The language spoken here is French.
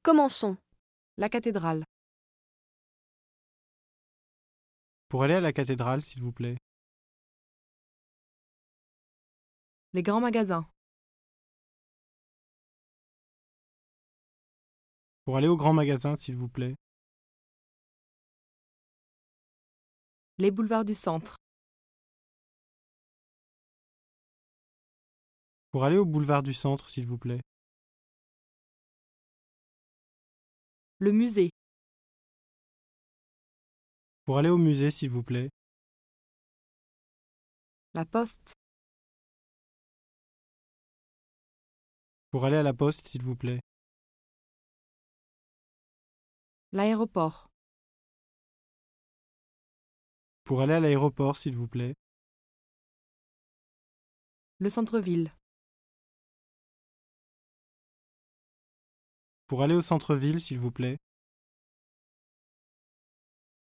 Commençons. La cathédrale. Pour aller à la cathédrale, s'il vous plaît. Les grands magasins. Pour aller au grand magasin, s'il vous plaît. Les boulevards du centre. Pour aller au boulevard du Centre, s'il vous plaît. Le musée. Pour aller au musée, s'il vous plaît. La poste. Pour aller à la poste, s'il vous plaît. L'aéroport. Pour aller à l'aéroport, s'il vous plaît. Le centre-ville. Pour aller au centre-ville, s'il vous plaît.